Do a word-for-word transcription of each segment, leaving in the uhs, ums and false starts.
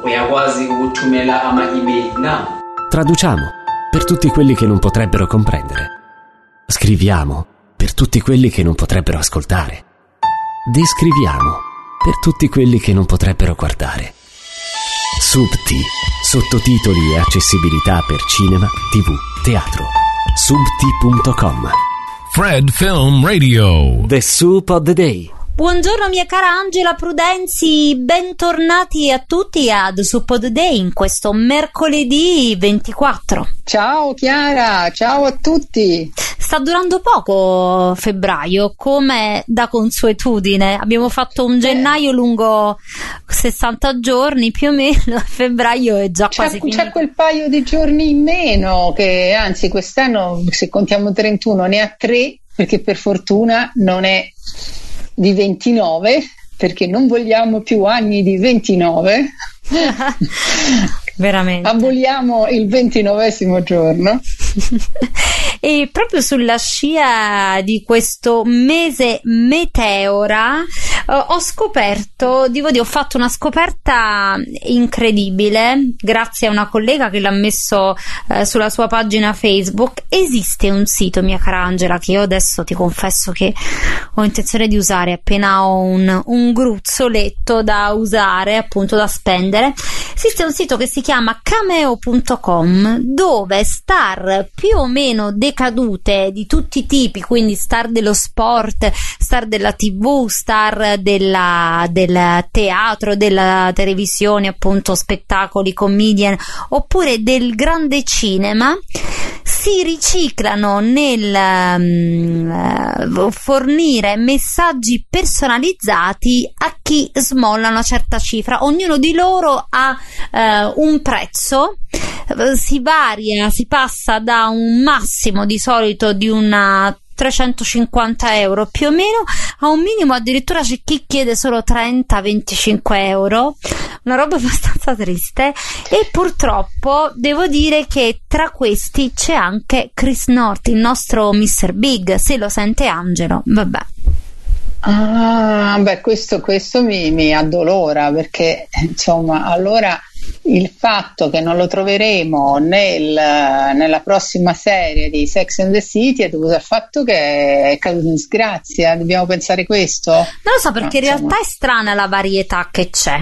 uyakwazi ukuthumela ama-email na. Traduciamo per tutti quelli che non potrebbero comprendere. Scriviamo per tutti quelli che non potrebbero ascoltare. Descriviamo per tutti quelli che non potrebbero guardare. Subti, sottotitoli e accessibilità per cinema, tv, teatro. subti punto com. Fred Film Radio. The Soup of the Day. Buongiorno mia cara Angela Prudenzi, bentornati a tutti a The Soup of the Day in questo mercoledì ventiquattro. Ciao Chiara, ciao a tutti. Sta durando poco febbraio, come da consuetudine. Abbiamo fatto un gennaio eh. lungo sessanta giorni più o meno, febbraio è già c'è, quasi finito. C'è quel paio di giorni in meno che anzi quest'anno, se contiamo trentuno, ne ha tre, perché per fortuna non è di ventinove, perché non vogliamo più anni di ventinove. Veramente aboliamo il ventinovesimo giorno. E proprio sulla scia di questo mese meteora uh, ho scoperto, devo dire, ho fatto una scoperta incredibile grazie a una collega che l'ha messo uh, sulla sua pagina Facebook. Esiste un sito, mia cara Angela, che io adesso ti confesso che ho intenzione di usare appena ho un, un gruzzoletto da usare, appunto da spendere. Esiste un sito che si chiama cameo punto com, dove star più o meno decadute di tutti i tipi, quindi star dello sport, star della tivù, star della, del teatro, della televisione, appunto spettacoli, comedian, oppure del grande cinema, si riciclano nel um, fornire messaggi personalizzati a chi smolla una certa cifra. Ognuno di loro ha uh, un prezzo, si varia, si passa da un massimo di solito di una trecentocinquanta euro più o meno a un minimo, addirittura c'è chi chiede solo trenta venticinque euro, una roba abbastanza triste. E purtroppo devo dire che tra questi c'è anche Chris North, il nostro mister Big. Se lo sente Angelo, vabbè. Ah, beh, questo, questo mi, mi addolora, perché insomma, allora il fatto che non lo troveremo nel, nella prossima serie di Sex and the City è dovuto al fatto che è caduto in disgrazia. Dobbiamo pensare questo? Non lo so, perché no, in realtà è strana la varietà che c'è,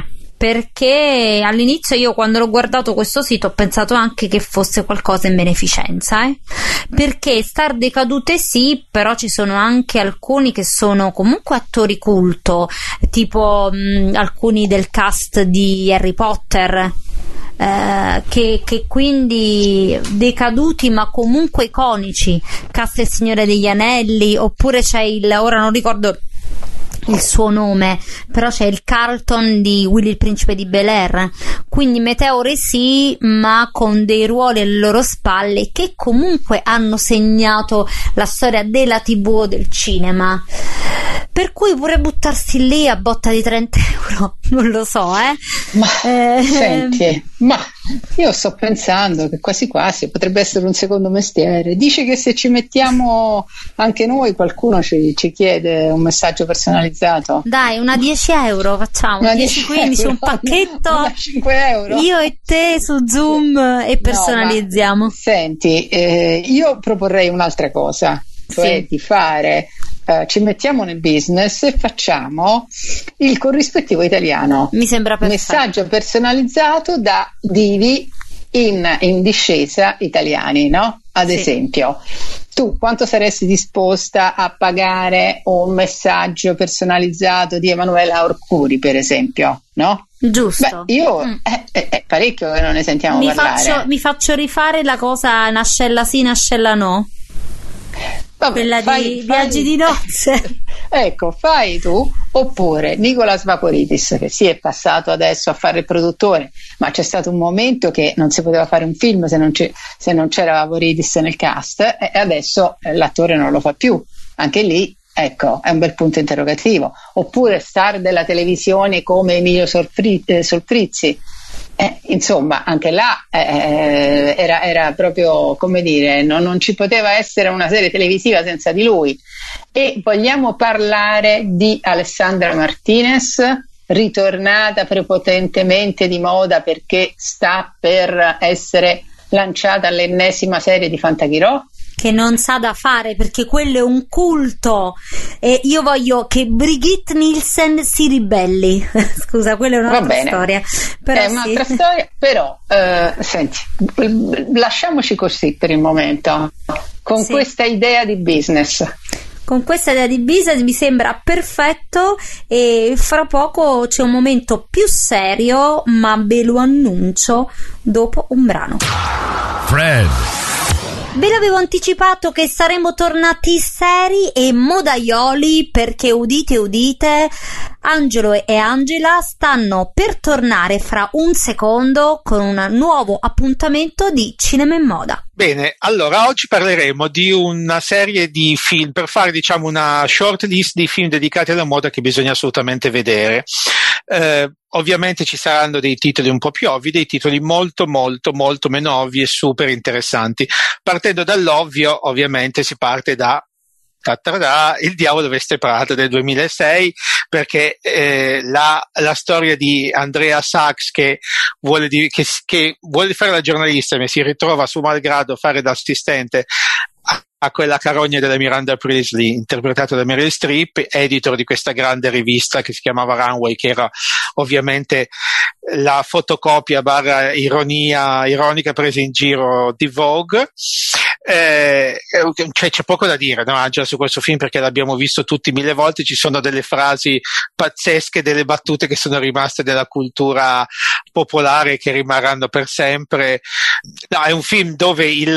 perché all'inizio io, quando l'ho guardato questo sito, ho pensato anche che fosse qualcosa in beneficenza, eh? Perché star decadute sì, però ci sono anche alcuni che sono comunque attori culto, tipo mh, alcuni del cast di Harry Potter, eh, che, che quindi decaduti ma comunque iconici, cast Il Signore degli Anelli, oppure c'è il, ora non ricordo il suo nome, però c'è il Carlton di Willy il Principe di Bel-Air. Quindi meteore sì, ma con dei ruoli alle loro spalle che comunque hanno segnato la storia della tivù o del cinema, per cui pure buttarsi lì a botta di trenta euro non lo so, eh ma eh, senti, ma io sto pensando che quasi quasi potrebbe essere un secondo mestiere. Dice che se ci mettiamo anche noi, qualcuno ci, ci chiede un messaggio personalizzato. Dai, una dieci euro facciamo, dieci quindici, un pacchetto, una cinque euro, io e te su Zoom, e personalizziamo. No, senti, eh, io proporrei un'altra cosa, cioè sì, di fare Uh, ci mettiamo nel business e facciamo il corrispettivo italiano. Mi sembra perfetto. Messaggio personalizzato da divi in, in discesa italiani, no? Ad sì. esempio, tu quanto saresti disposta a pagare un messaggio personalizzato di Emanuela Orcuri, per esempio, no? Giusto. Beh, io mm. è, è, è parecchio che non ne sentiamo mi parlare. Faccio, mi faccio rifare la cosa Nascella sì, Nascella no. Vabbè, quella fai, di fai, viaggi di nozze. Ecco, fai tu, oppure Nicolas Vaporidis, che si è passato adesso a fare il produttore, ma c'è stato un momento che non si poteva fare un film se non, se non c'era Vaporidis nel cast, e adesso l'attore non lo fa più. Anche lì, ecco, è un bel punto interrogativo. Oppure star della televisione come Emilio Solfri- eh, Solfrizzi. Eh, insomma, anche là eh, era, era proprio, come dire, non, non ci poteva essere una serie televisiva senza di lui. E vogliamo parlare di Alessandra Martinez, ritornata prepotentemente di moda perché sta per essere lanciata l'ennesima serie di Fantaghirò? Che non sa da fare, perché quello è un culto e io voglio che Brigitte Nielsen si ribelli. Scusa, quella è un'altra storia. Però è sì. un'altra storia, però eh, senti, lasciamoci così per il momento, con sì. questa idea di business. Con questa idea di business mi sembra perfetto, e fra poco c'è un momento più serio, ma ve lo annuncio dopo un brano. Fred. Ve l'avevo anticipato che saremmo tornati seri e modaioli, perché udite udite, Angelo e Angela stanno per tornare fra un secondo con un nuovo appuntamento di Cinema in Moda. Bene, allora oggi parleremo di una serie di film, per fare diciamo una short list di film dedicati alla moda che bisogna assolutamente vedere. Eh, ovviamente ci saranno dei titoli un po' più ovvi, dei titoli molto molto molto meno ovvi e super interessanti. Partendo dall'ovvio, ovviamente si parte da Ta-ta-da, Il diavolo veste Prada del duemilasei, perché eh, la, la storia di Andrea Sachs che vuole, di, che, che vuole fare la giornalista, ma si ritrova su malgrado a fare da assistente a, a quella carogna della Miranda Priestley, interpretata da Meryl Streep, editor di questa grande rivista che si chiamava Runway, che era ovviamente la fotocopia barra ironia ironica presa in giro di Vogue. Eh, cioè c'è poco da dire, no, Angela, su questo film, perché l'abbiamo visto tutti mille volte. Ci sono delle frasi pazzesche, delle battute che sono rimaste nella cultura popolare, che rimarranno per sempre. No, è un film dove il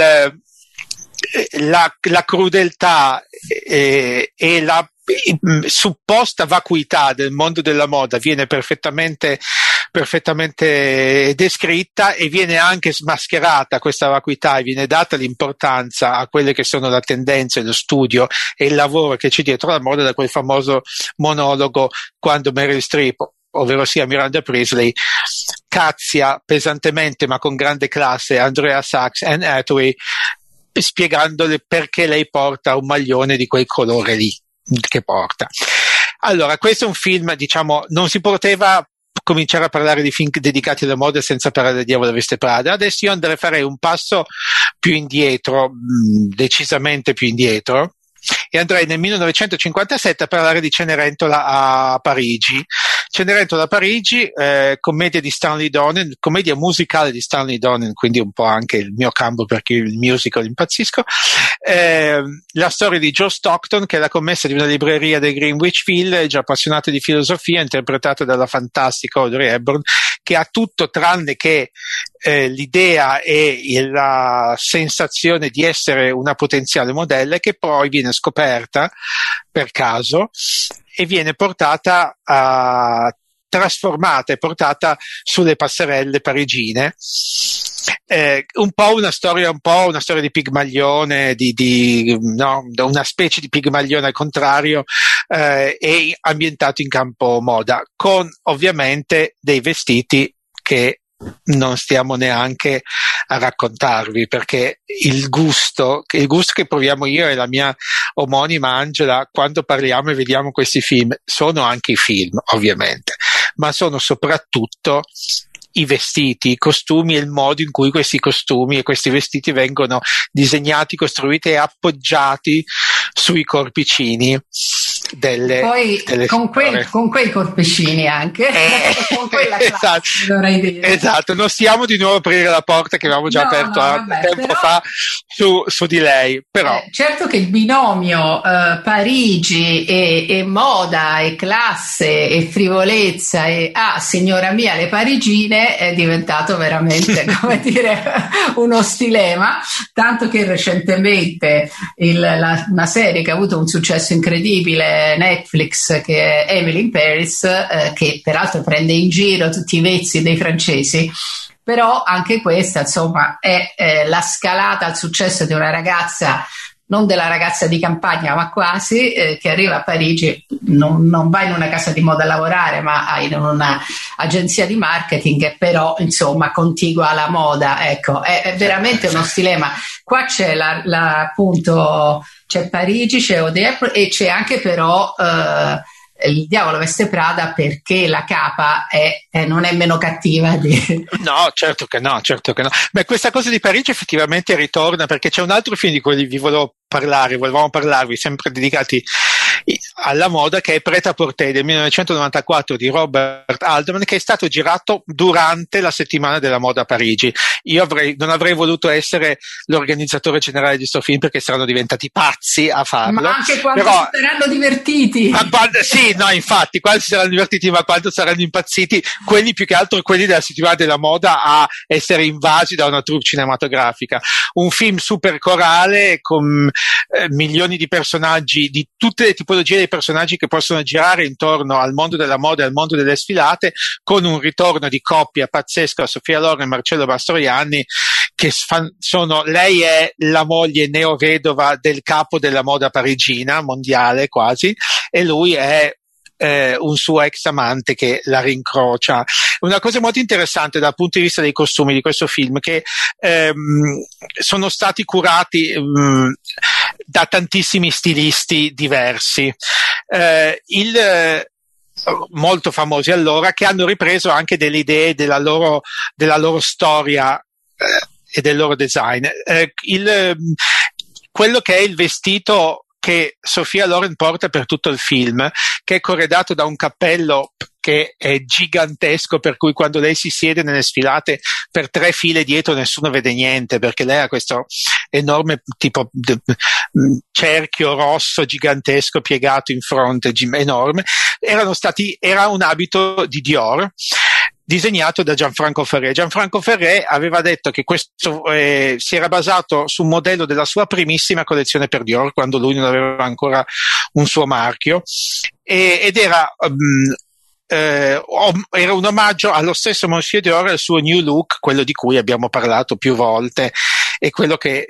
la, la crudeltà e, e la supposta vacuità del mondo della moda viene perfettamente perfettamente descritta, e viene anche smascherata questa vacuità, e viene data l'importanza a quelle che sono la tendenza, lo studio e il lavoro che c'è dietro la moda, da quel famoso monologo quando Meryl Streep, ovvero sia Miranda Priestley, cazzia pesantemente ma con grande classe Andrea Sachs e Anne Hathaway, spiegandole perché lei porta un maglione di quel colore lì che porta. Allora, questo è un film, diciamo, non si poteva cominciare a parlare di film dedicati alla moda senza parlare del Diavolo veste Prada. Adesso io andrei, farei un passo più indietro, decisamente più indietro, e andrei nel millenovecentocinquantasette a parlare di Cenerentola a Parigi. Cenerentola a Parigi, eh, commedia di Stanley Donen, commedia musicale di Stanley Donen, quindi un po' anche il mio campo, perché il musical impazzisco. Eh, la storia di Joe Stockton, che è la commessa di una libreria del Greenwich Village, appassionato di filosofia, interpretata dalla fantastica Audrey Hepburn, che ha tutto tranne che eh, l'idea e la sensazione di essere una potenziale modella, che poi viene scoperta per caso e viene portata a trasformata e portata sulle passerelle parigine. Eh, un po' una storia, un po' una storia di Pigmalione, di, di no, una specie di Pigmalione al contrario, eh, e ambientato in campo moda, con ovviamente dei vestiti che non stiamo neanche a raccontarvi, perché il gusto, il gusto che proviamo io e la mia omonima Angela quando parliamo e vediamo questi film sono anche i film, ovviamente, ma sono soprattutto i vestiti, i costumi e il modo in cui questi costumi e questi vestiti vengono disegnati, costruiti e appoggiati sui corpicini delle, poi delle con, quel, con quei corpicini anche eh, con quella classe, esatto, dovrei dire. Esatto, non stiamo di nuovo a aprire la porta che avevamo già no, aperto no, a, vabbè, tempo però, fa su, su di lei, però eh, certo che il binomio eh, Parigi e, e moda e classe e frivolezza e ah signora mia le parigine è diventato veramente come dire uno stilema, tanto che recentemente il, la, una serie che ha avuto un successo incredibile, Netflix, che è Emily in Paris, eh, che peraltro prende in giro tutti i vezzi dei francesi, però anche questa insomma è eh, la scalata al successo di una ragazza, non della ragazza di campagna ma quasi, eh, che arriva a Parigi, non, non va in una casa di moda a lavorare ma in un'agenzia di marketing, e però insomma contigua alla moda, ecco, è, è veramente uno stilema. Qua c'è la, la, appunto c'è Parigi, c'è Audrey Hepburn e c'è anche però eh, Il diavolo veste Prada perché la capa è, è, non è meno cattiva di... No, certo che no, certo che no. Beh, questa cosa di Parigi effettivamente ritorna, perché c'è un altro film di cui vi volevo parlare, volevamo parlarvi, sempre dedicati alla moda, che è Pret-à-Porter del millenovecentonovantaquattro di Robert Altman, che è stato girato durante la settimana della moda a Parigi. Io avrei, non avrei voluto essere l'organizzatore generale di questo film, perché saranno diventati pazzi a farlo. Ma anche quando Però, si saranno divertiti. Ma quando, sì, no, infatti, quando si saranno divertiti, ma quando saranno impazziti, quelli più che altro quelli della settimana della moda a essere invasi da una troupe cinematografica. Un film super corale con eh, milioni di personaggi, di tutte le tipologie di personaggi che possono girare intorno al mondo della moda e al mondo delle sfilate, con un ritorno di coppia pazzesco a Sofia Loren e Marcello Mastroianni, che sono, lei è la moglie neovedova del capo della moda parigina, mondiale quasi, e lui è Eh, un suo ex amante che la rincrocia. Una cosa molto interessante dal punto di vista dei costumi di questo film, che ehm, sono stati curati ehm, da tantissimi stilisti diversi, eh, il eh, molto famosi allora, che hanno ripreso anche delle idee della loro, della loro storia eh, e del loro design. Eh, il, quello che è il vestito che Sofia Loren porta per tutto il film, che è corredato da un cappello che è gigantesco, per cui quando lei si siede nelle sfilate per tre file dietro nessuno vede niente, perché lei ha questo enorme tipo d- cerchio rosso gigantesco piegato in fronte, enorme. Erano stati, era un abito di Dior, disegnato da Gianfranco Ferré. Gianfranco Ferré aveva detto che questo eh, si era basato su un modello della sua primissima collezione per Dior, quando lui non aveva ancora un suo marchio, e, ed era um, eh, era un omaggio allo stesso Monsieur Dior e al suo New Look, quello di cui abbiamo parlato più volte, e quello che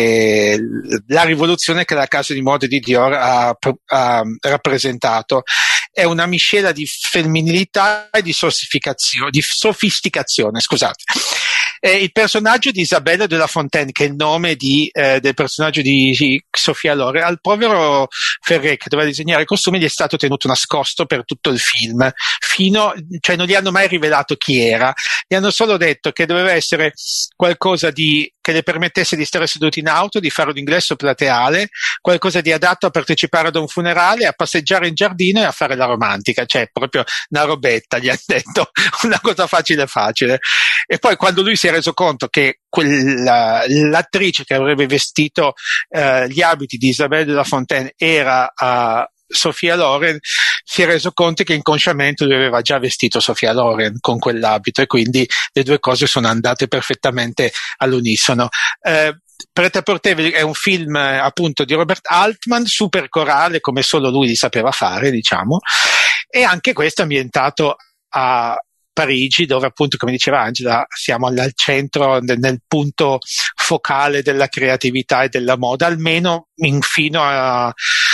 è la rivoluzione che la casa di moda di Dior ha, ha rappresentato. È una miscela di femminilità e di sofisticazione, di sofisticazione, scusate. Eh, il personaggio di Isabelle de la Fontaine, che è il nome di, eh, del personaggio di, di Sofia Loren, al povero Ferré, che doveva disegnare i costumi, gli è stato tenuto nascosto per tutto il film, fino, cioè non gli hanno mai rivelato chi era, gli hanno solo detto che doveva essere qualcosa di, che le permettesse di stare seduti in auto, di fare un ingresso plateale, qualcosa di adatto a partecipare ad un funerale, a passeggiare in giardino e a fare la romantica, cioè proprio una robetta, gli hanno detto, una cosa facile facile. E poi quando lui si è reso conto che quella, l'attrice che avrebbe vestito eh, gli abiti di Isabelle de la Fontaine era uh, Sofia Loren, si è reso conto che inconsciamente lui aveva già vestito Sofia Loren con quell'abito, e quindi le due cose sono andate perfettamente all'unisono. Eh, Pret-à-Porter è un film appunto di Robert Altman, super corale come solo lui li sapeva fare, diciamo, e anche questo ambientato a Parigi, dove appunto, come diceva Angela, siamo al centro, nel punto focale della creatività e della moda, almeno in, fino a,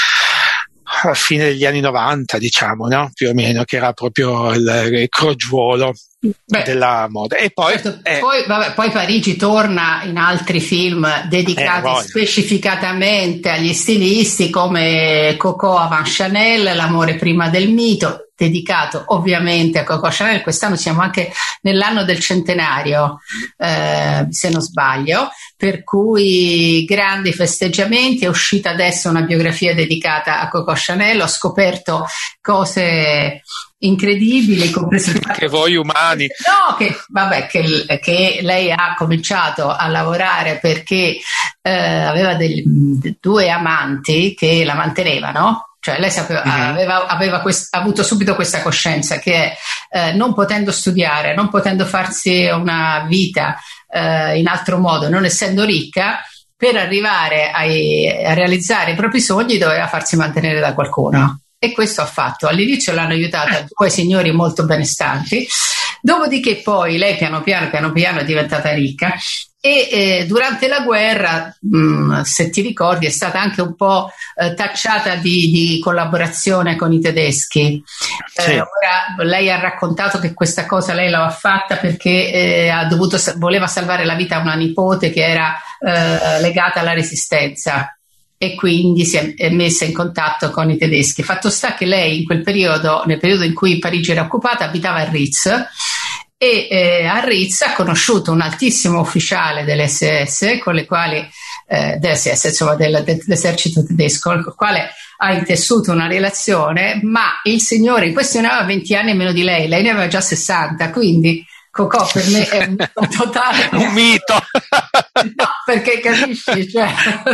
a fine degli anni novanta, diciamo, no? Più o meno, che era proprio il, il crogiuolo Beh, della moda. E poi, certo, eh, poi, vabbè, poi Parigi torna in altri film dedicati eh, specificatamente agli stilisti, come Coco Avant Chanel, L'amore prima del mito, dedicato ovviamente a Coco Chanel. Quest'anno siamo anche nell'anno del centenario, eh, se non sbaglio, per cui grandi festeggiamenti. È uscita adesso una biografia dedicata a Coco Chanel, ho scoperto cose incredibili, comprese che voi umani, no, che vabbè, che, che lei ha cominciato a lavorare perché eh, aveva degli, due amanti che la mantenevano. Cioè lei sapeva, mm-hmm. aveva, aveva quest, avuto subito questa coscienza che eh, non potendo studiare, non potendo farsi una vita eh, in altro modo, non essendo ricca, per arrivare ai, a realizzare i propri sogni doveva farsi mantenere da qualcuno. E questo ha fatto. All'inizio l'hanno aiutata due signori molto benestanti, dopodiché poi lei piano piano piano piano è diventata ricca. E eh, durante la guerra, mh, se ti ricordi, è stata anche un po' eh, tacciata di, di collaborazione con i tedeschi. Sì. Eh, ora lei ha raccontato che questa cosa lei l'ha fatta perché eh, ha dovuto, voleva salvare la vita a una nipote che era eh, legata alla resistenza. e quindi si è messa in contatto con i tedeschi. Fatto sta che lei in quel periodo, nel periodo in cui Parigi era occupata, abitava a Ritz e eh, a Ritz ha conosciuto un altissimo ufficiale dell'esse esse con le quali eh, dell'esse esse, insomma del, dell'esercito tedesco, con il quale ha intessuto una relazione, ma il signore in questione aveva venti anni meno di lei, lei ne aveva già sessanta, quindi Cocò per me è un mito totale. Un mito. No, perché capisci, cioè,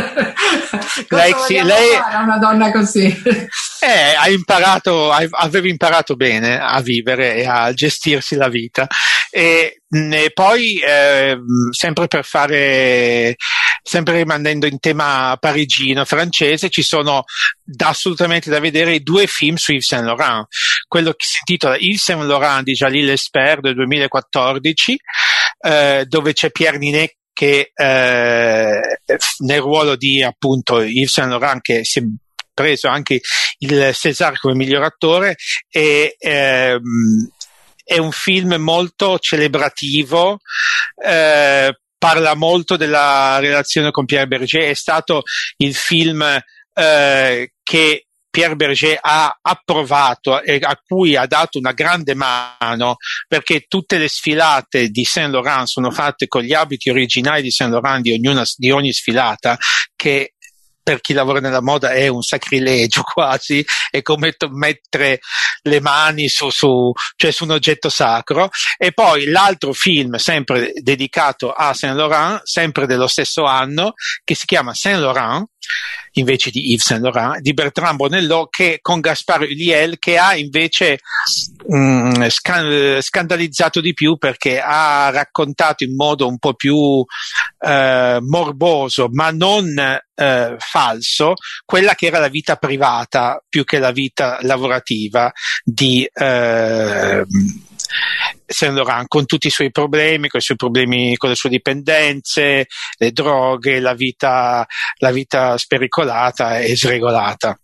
lei, cosa sì, vogliamo lei fare a una donna così? Eh, ha imparato, aveva imparato bene a vivere e a gestirsi la vita. E, e poi, eh, sempre per fare, sempre rimanendo in tema parigino, francese, ci sono da, assolutamente da vedere due film su Yves Saint Laurent. Quello che si intitola Yves Saint Laurent di Jalil Lesper del duemilaquattordici, eh, dove c'è Pierre Ninet che eh, nel ruolo di appunto Yves Saint Laurent, che si è preso anche il César come miglior attore, e ehm, è un film molto celebrativo, eh, parla molto della relazione con Pierre Berger. È stato il film eh, che Pierre Berger ha approvato e a cui ha dato una grande mano, perché tutte le sfilate di Saint Laurent sono fatte con gli abiti originali di Saint Laurent di, ognuna, di ogni sfilata, che per chi lavora nella moda è un sacrilegio quasi, è come to- mettere le mani su, su, cioè su un oggetto sacro. E poi l'altro film sempre dedicato a Saint Laurent, sempre dello stesso anno, che si chiama Saint Laurent, invece di Yves Saint Laurent, di Bertrand Bonello, che con Gaspard Ulliel, che ha invece mh, scan- scandalizzato di più, perché ha raccontato in modo un po' più eh, morboso, ma non eh, falso, quella che era la vita privata più che la vita lavorativa di eh, Saint Laurent, con tutti i suoi problemi, con i suoi problemi con le sue dipendenze, le droghe, la vita, la vita spericolata e sregolata.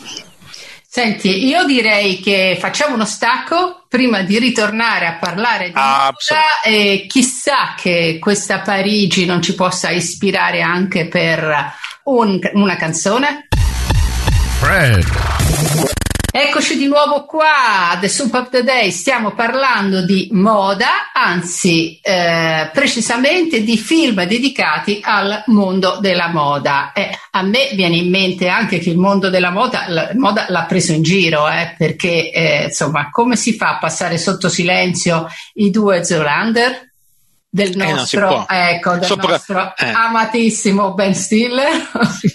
Senti, io direi che facciamo uno stacco prima di ritornare a parlare di ah, moda, e chissà che questa Parigi non ci possa ispirare anche per un, una canzone. Fred. Eccoci di nuovo qua, The Soup of the Day, stiamo parlando di moda, anzi eh, precisamente di film dedicati al mondo della moda. Eh, a me viene in mente anche che il mondo della moda, la moda l'ha preso in giro, eh, perché eh, insomma, come si fa a passare sotto silenzio i due Zoolander? Del nostro, eh, ecco, del Sopra- nostro eh. amatissimo Ben Stiller.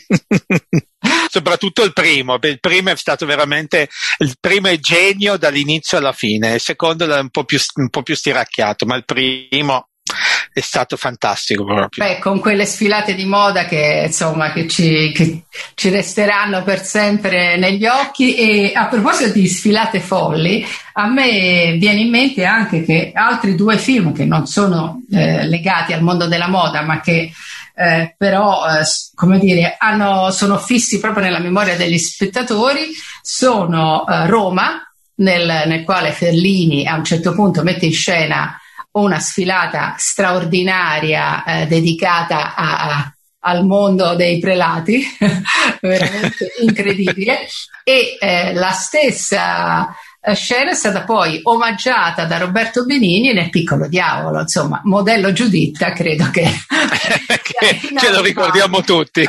Soprattutto il primo, il primo è stato veramente, il primo è genio dall'inizio alla fine, il secondo è un po' più, un po' più stiracchiato, ma il primo è stato fantastico proprio. Beh, con quelle sfilate di moda che insomma che ci, che ci resteranno per sempre negli occhi. E a proposito di sfilate folli, a me viene in mente anche che altri due film che non sono eh, legati al mondo della moda, ma che eh, però eh, come dire hanno, sono fissi proprio nella memoria degli spettatori, sono eh, Roma, nel, nel quale Fellini a un certo punto mette in scena una sfilata straordinaria eh, dedicata a, a, al mondo dei prelati, veramente incredibile, e eh, la stessa scena è stata poi omaggiata da Roberto Benigni nel Piccolo Diavolo, insomma, modello Giuditta, credo che, che ce lo ricordiamo tutti.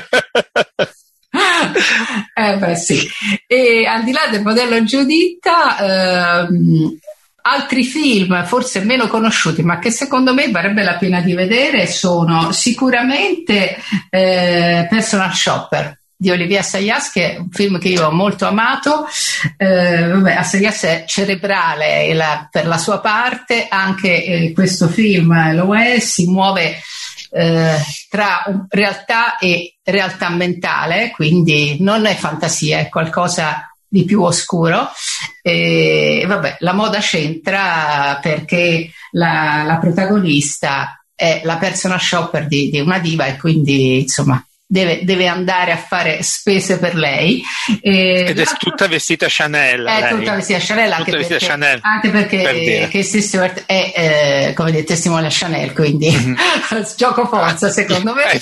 Eh beh sì, e al di là del modello Giuditta, ehm, altri film forse meno conosciuti ma che secondo me varrebbe la pena di vedere sono sicuramente eh, Personal Shopper di Olivier Assayas, che è un film che io ho molto amato. eh, vabbè, Assayas è cerebrale la, per la sua parte, anche eh, questo film lo è, si muove eh, tra realtà e realtà mentale, quindi non è fantasia, è qualcosa di più oscuro. E vabbè, la moda c'entra perché la, la protagonista è la personal shopper di, di una diva, e quindi insomma deve, deve andare a fare spese per lei. E Ed è tutta vestita Chanel. È lei. tutta vestita Chanel, anche tutta perché, vestita Chanel, anche perché per Kristen Stewart è, eh, come dire, testimone a Chanel, quindi mm-hmm. gioco forza secondo me.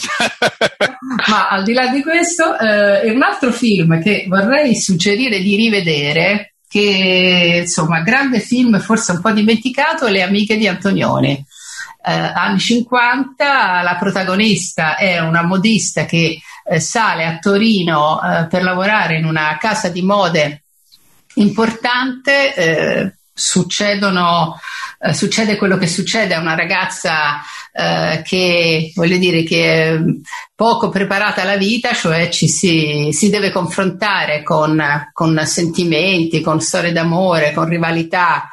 Ma al di là di questo, eh, è un altro film che vorrei suggerire di rivedere, che insomma grande film, forse un po' dimenticato, Le amiche di Antonioni. Eh, anni cinquanta, la protagonista è una modista che eh, sale a Torino eh, per lavorare in una casa di mode importante. eh, succedono eh, succede quello che succede a una ragazza eh, che, voglio dire, che è poco preparata alla vita, cioè ci si, si deve confrontare con, con sentimenti, con storie d'amore, con rivalità.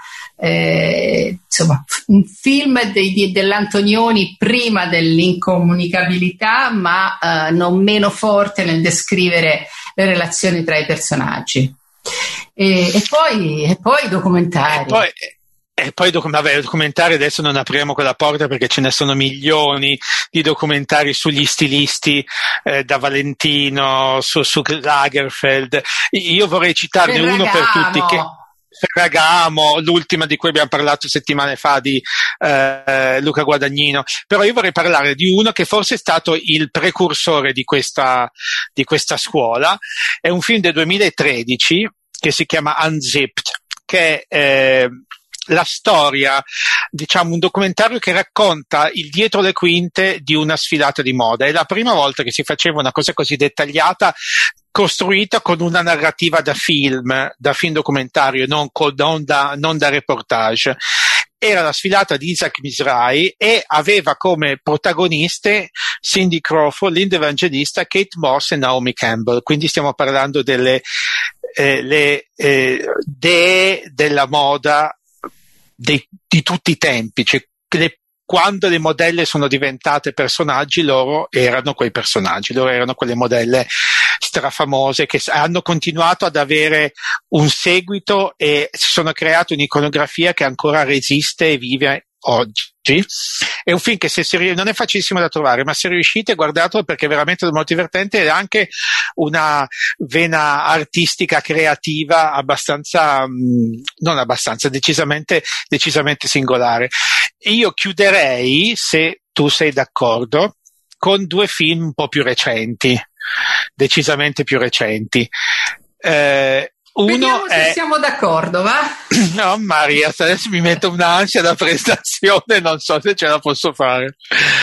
Eh, insomma, un film de, de, dell'Antonioni prima dell'incomunicabilità, ma eh, non meno forte nel descrivere le relazioni tra i personaggi. E, e poi e poi documentari. E poi, e poi doc- vabbè, documentari adesso non apriamo quella porta, perché ce ne sono milioni di documentari sugli stilisti, eh, da Valentino, su, su Lagerfeld. Io vorrei citarne Ferragamo. uno per tutti, che Ferragamo, l'ultima di cui abbiamo parlato settimane fa, di eh, Luca Guadagnino. Però io vorrei parlare di uno che forse è stato il precursore di questa, di questa scuola. È un film del duemilatredici che si chiama Unzipped, che è eh, la storia, diciamo un documentario che racconta il dietro le quinte di una sfilata di moda. È la prima volta che si faceva una cosa così dettagliata, costruita con una narrativa da film, da film documentario, non, con, non, da, non da reportage. Era la sfilata di Isaac Mizrahi e aveva come protagoniste Cindy Crawford, Linda Evangelista, Kate Moss e Naomi Campbell. Quindi stiamo parlando delle eh, le, eh, dee della moda di, di tutti i tempi, cioè le, quando le modelle sono diventate personaggi, loro erano quei personaggi, loro erano quelle modelle strafamose che hanno continuato ad avere un seguito e si sono creato un'iconografia che ancora resiste e vive oggi. È un film che se si, non è facilissimo da trovare, ma se riuscite guardatelo, perché è veramente molto divertente ed è anche una vena artistica creativa abbastanza, mh, non abbastanza, decisamente, decisamente singolare. Io chiuderei, se tu sei d'accordo, con due film un po' più recenti, decisamente più recenti. Eh, Uno Vediamo se è... siamo d'accordo, va? No, Maria, adesso mi metto un'ansia da prestazione, non so se ce la posso fare.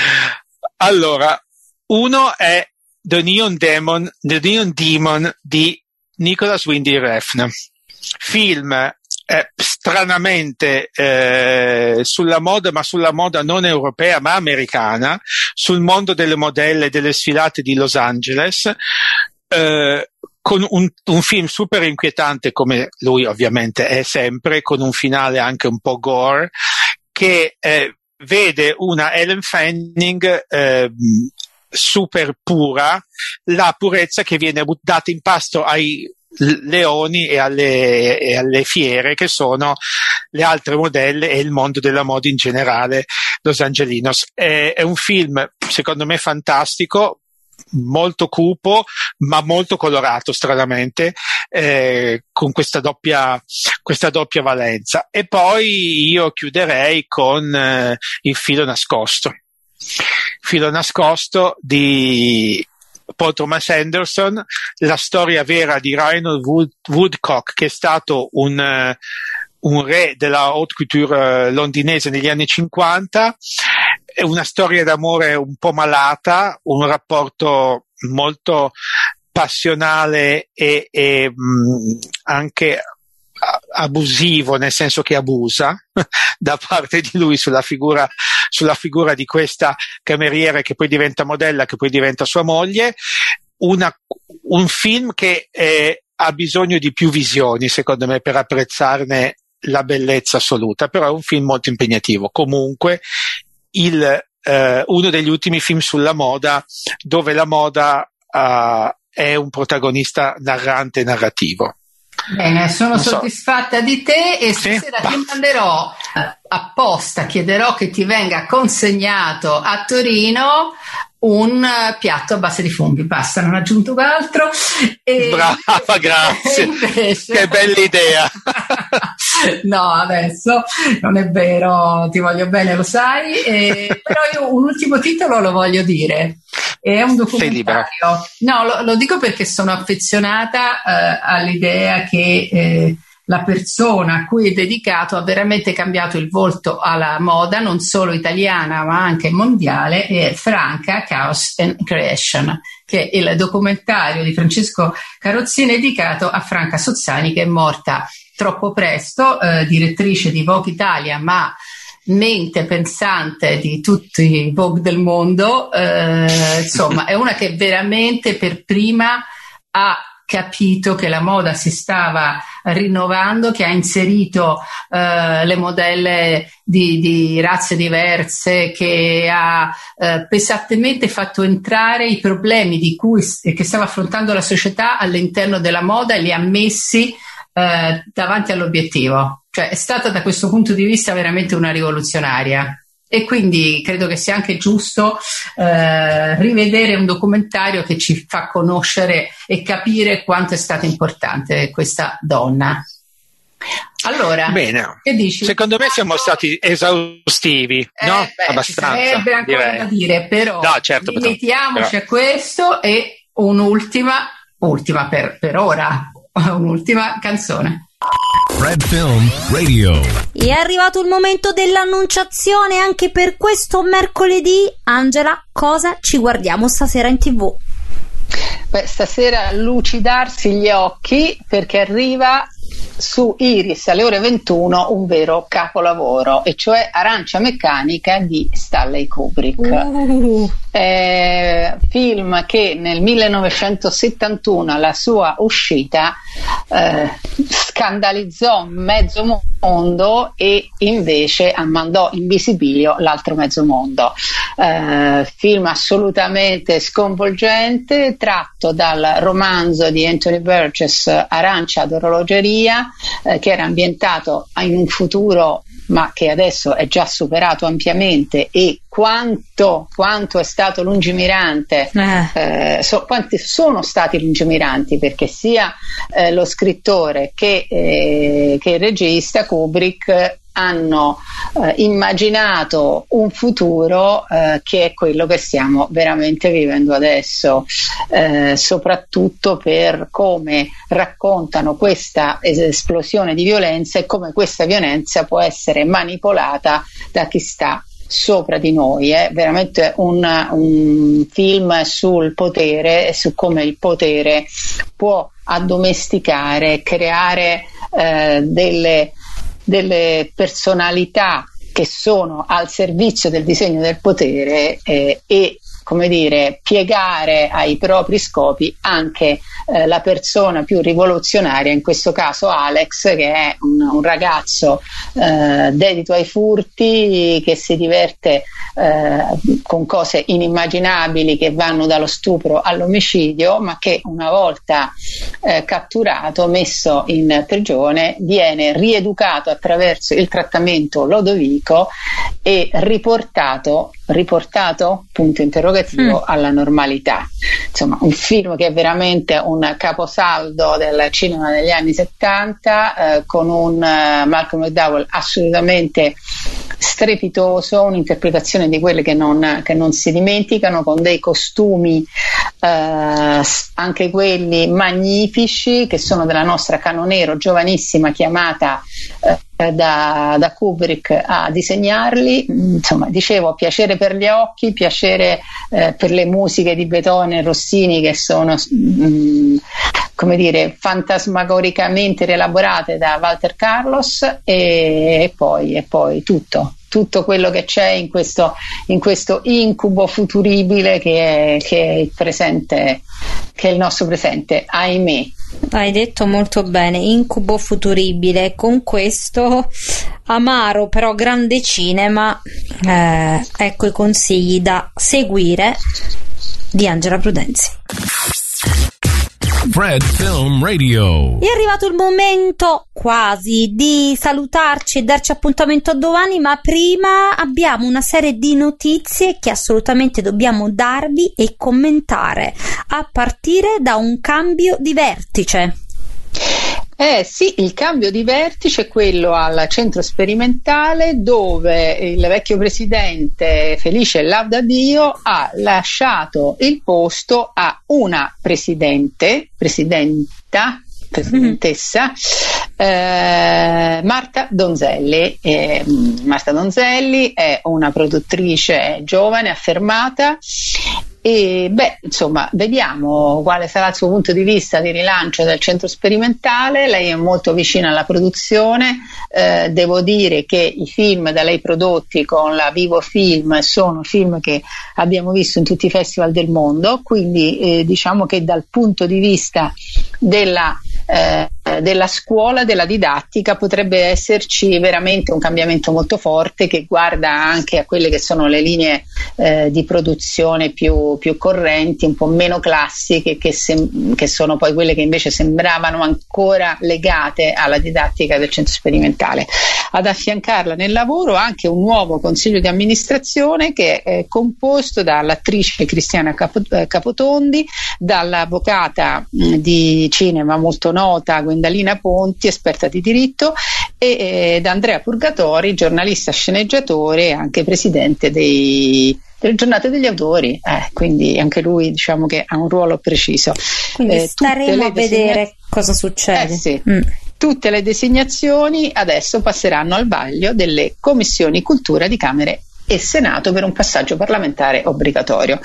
Allora, uno è The Neon Demon, The Neon Demon di Nicholas Winding Refn. Film eh, stranamente eh, sulla moda, ma sulla moda non europea, ma americana, sul mondo delle modelle e delle sfilate di Los Angeles. Eh, con un, un film super inquietante, come lui ovviamente è sempre, con un finale anche un po' gore, che eh, vede una Ellen Fanning eh, super pura, la purezza che viene buttata in pasto ai leoni e alle, e alle fiere, che sono le altre modelle e il mondo della moda in generale Los Angelinos. È, è un film secondo me fantastico, molto cupo ma molto colorato stranamente, eh, con questa doppia questa doppia valenza. E poi io chiuderei con eh, Il filo nascosto filo nascosto di Paul Thomas Anderson, la storia vera di Reinhold Wood- Woodcock, che è stato un uh, un re della haute couture uh, londinese negli anni cinquanta. È una storia d'amore un po' malata, un rapporto molto passionale e, e mh, anche abusivo, nel senso che abusa da parte di lui sulla figura, sulla figura di questa cameriera che poi diventa modella, che poi diventa sua moglie. Una, un film che eh, ha bisogno di più visioni, secondo me, per apprezzarne la bellezza assoluta, però è un film molto impegnativo. Comunque il, eh, uno degli ultimi film sulla moda, dove la moda uh, è un protagonista narrante e narrativo. Bene, sono Non so. soddisfatta di te e Sì? stasera ti manderò eh, apposta, chiederò che ti venga consegnato a Torino un piatto a base di funghi, basta, non ho aggiunto altro. E brava, grazie, invece... che bella idea. No, adesso non è vero, ti voglio bene, lo sai, e... però io un ultimo titolo lo voglio dire, è un documentario. No, lo, lo dico perché sono affezionata eh, all'idea che eh, la persona a cui è dedicato ha veramente cambiato il volto alla moda, non solo italiana ma anche mondiale, è Franca, Chaos and Creation, che è il documentario di Francesco Carozzini dedicato a Franca Sozzani, che è morta troppo presto, eh, direttrice di Vogue Italia, ma mente pensante di tutti i Vogue del mondo, eh, insomma è una che veramente per prima ha capito che la moda si stava rinnovando, che ha inserito eh, le modelle di, di razze diverse, che ha eh, pesantemente fatto entrare i problemi di cui che stava affrontando la società all'interno della moda e li ha messi eh, davanti all'obiettivo. Cioè è stata da questo punto di vista veramente una rivoluzionaria. E quindi credo che sia anche giusto eh, rivedere un documentario che ci fa conoscere e capire quanto è stata importante questa donna. Allora, bene. Che dici? Secondo me siamo stati esaustivi, eh, no? Beh, Abbastanza. Ci sarebbe ancora direi. da dire, però no, certo, limitiamoci però. a questo e un'ultima, ultima per, per ora, un'ultima canzone. Red Film Radio. È arrivato il momento dell'annunciazione anche per questo mercoledì. Angela, cosa ci guardiamo stasera in tivù? Beh, stasera lucidarsi gli occhi perché arriva su Iris alle ore ventuno un vero capolavoro, e cioè Arancia Meccanica di Stanley Kubrick. Uh. Eh, film che nel millenovecentosettantuno alla sua uscita eh, scandalizzò mezzo mondo e invece mandò in visibilio l'altro mezzo mondo. Eh, film assolutamente sconvolgente, tratto dal romanzo di Anthony Burgess Arancia d'orologeria, eh, che era ambientato in un futuro ma che adesso è già superato ampiamente, e quanto, quanto è stato lungimirante, eh. Eh, so, quanti sono stati lungimiranti, perché sia eh, lo scrittore che, eh, che il regista Kubrick hanno eh, immaginato un futuro eh, che è quello che stiamo veramente vivendo adesso, eh, soprattutto per come raccontano questa esplosione di violenza e come questa violenza può essere manipolata da chi sta sopra di noi. È veramente un, un film sul potere e su come il potere può addomesticare, creare eh, delle delle personalità che sono al servizio del disegno del potere eh, e, come dire, piegare ai propri scopi anche eh, la persona più rivoluzionaria, in questo caso Alex, che è un, un ragazzo eh, dedito ai furti, che si diverte eh, con cose inimmaginabili che vanno dallo stupro all'omicidio, ma che una volta eh, catturato, messo in prigione, viene rieducato attraverso il trattamento Lodovico e riportato riportato punto interrogativo mm. alla normalità. Insomma, un film che è veramente un caposaldo del cinema degli anni settanta, eh, con un uh, Malcolm McDowell assolutamente strepitoso, un'interpretazione di quelle che non, che non si dimenticano, con dei costumi eh, anche quelli magnifici, che sono della nostra Cano Nero, giovanissima, chiamata eh, da, da Kubrick a disegnarli. Insomma, dicevo, piacere per gli occhi, piacere eh, per le musiche di Beethoven e Rossini, che sono mh, come dire, fantasmagoricamente rielaborate da Walter Carlos, e, e poi e poi tutto tutto quello che c'è in questo, in questo incubo futuribile che è, che è il presente, che è il nostro presente, ahimè. Hai detto molto bene, incubo futuribile. Con questo amaro però grande cinema, eh, ecco i consigli da seguire di Angela Prudenzi. Fred Film Radio. È arrivato il momento quasi di salutarci e darci appuntamento a domani, ma prima abbiamo una serie di notizie che assolutamente dobbiamo darvi e commentare, a partire da un cambio di vertice. Eh sì, il cambio di vertice è quello al centro sperimentale, dove il vecchio presidente Felice Laudadio ha lasciato il posto a una presidente, presidenta, presidentessa, eh, Marta Donzelli. Eh, Marta Donzelli è una produttrice giovane, affermata. E beh, insomma, vediamo quale sarà il suo punto di vista di rilancio del centro sperimentale. Lei è molto vicina alla produzione, eh, devo dire che i film da lei prodotti con la Vivo Film sono film che abbiamo visto in tutti i festival del mondo, quindi eh, diciamo che dal punto di vista della Eh, della scuola, della didattica, potrebbe esserci veramente un cambiamento molto forte che guarda anche a quelle che sono le linee eh, di produzione più, più correnti, un po' meno classiche, che, sem- che sono poi quelle che invece sembravano ancora legate alla didattica del centro sperimentale. Ad affiancarla nel lavoro anche un nuovo consiglio di amministrazione che è composto dall'attrice Cristiana Capo- Capotondi, dall'avvocata mh, di cinema molto nota Gwendalina Ponti, esperta di diritto, e eh, da Andrea Purgatori, giornalista, sceneggiatore e anche presidente dei, delle giornate degli autori, eh, quindi anche lui diciamo che ha un ruolo preciso. Quindi eh, staremo a vedere desegna- cosa succede. Eh, sì. mm. Tutte le designazioni adesso passeranno al vaglio delle commissioni cultura di Camere e Senato per un passaggio parlamentare obbligatorio.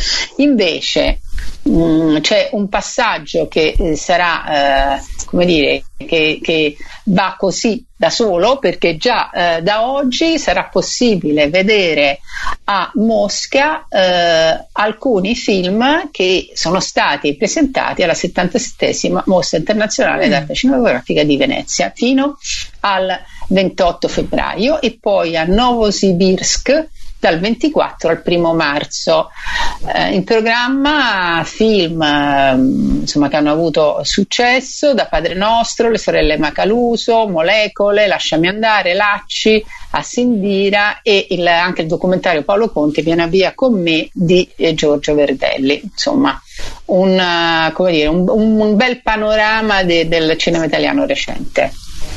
Invece mh, c'è un passaggio che eh, sarà eh, come dire che, che va così da solo, perché già eh, da oggi sarà possibile vedere a Mosca eh, alcuni film che sono stati presentati alla settantasettesima Mostra Internazionale d'Arte Cinematografica di Venezia fino al ventotto febbraio, e poi a Novosibirsk dal ventiquattro al primo marzo. Eh, in programma film eh, insomma, che hanno avuto successo: da Padre Nostro, Le sorelle Macaluso, Molecole, Lasciami andare, Lacci, Assindira e il, anche il documentario Paolo Conti, Vieni via con me di eh, Giorgio Verdelli. Insomma, un, uh, come dire, un, un bel panorama de, del cinema italiano recente.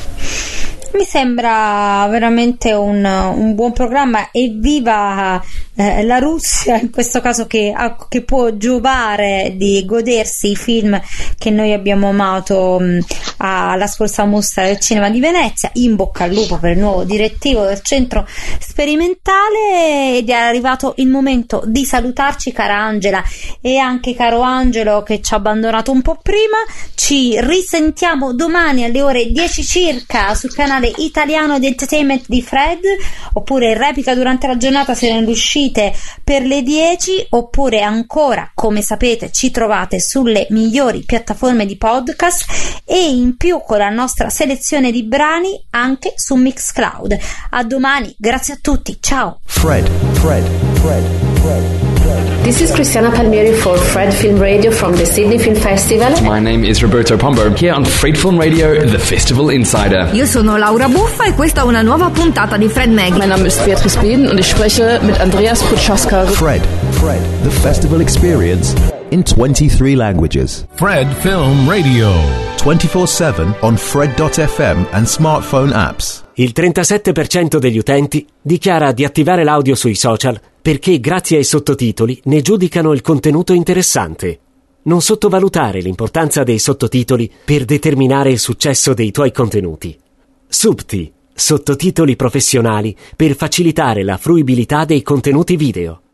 Mi sembra veramente un, un buon programma. Evviva eh, la Russia, in questo caso, che, ha, che può giovare di godersi i film che noi abbiamo amato mh, alla scorsa mostra del cinema di Venezia. In bocca al lupo per il nuovo direttivo del centro sperimentale, ed è arrivato il momento di salutarci, cara Angela, e anche caro Angelo che ci ha abbandonato un po' prima. Ci risentiamo domani alle ore dieci circa sul canale italiano di entertainment di Fred, oppure in replica durante la giornata se non riuscite per le dieci, oppure ancora, come sapete, ci trovate sulle migliori piattaforme di podcast e in più con la nostra selezione di brani anche su Mixcloud. A domani, grazie a tutti, ciao. Fred, Fred, Fred, Fred. This is Cristiana Palmieri for Fred Film Radio from the Sydney Film Festival. My name is Roberto Pombo, here on Fred Film Radio, the Festival Insider. Io sono Laura Buffa e questa è una nuova puntata di Fred Mag. Mein Name ist Beatrice Bieden und ich spreche mit Andreas Putschaska. Fred, Fred, the festival experience in twenty-three languages. Fred Film Radio. twenty-four seven on Fred dot f m and smartphone apps. Il trentasette per cento degli utenti dichiara di attivare l'audio sui social perché grazie ai sottotitoli ne giudicano il contenuto interessante. Non sottovalutare l'importanza dei sottotitoli per determinare il successo dei tuoi contenuti. Subti, sottotitoli professionali per facilitare la fruibilità dei contenuti video.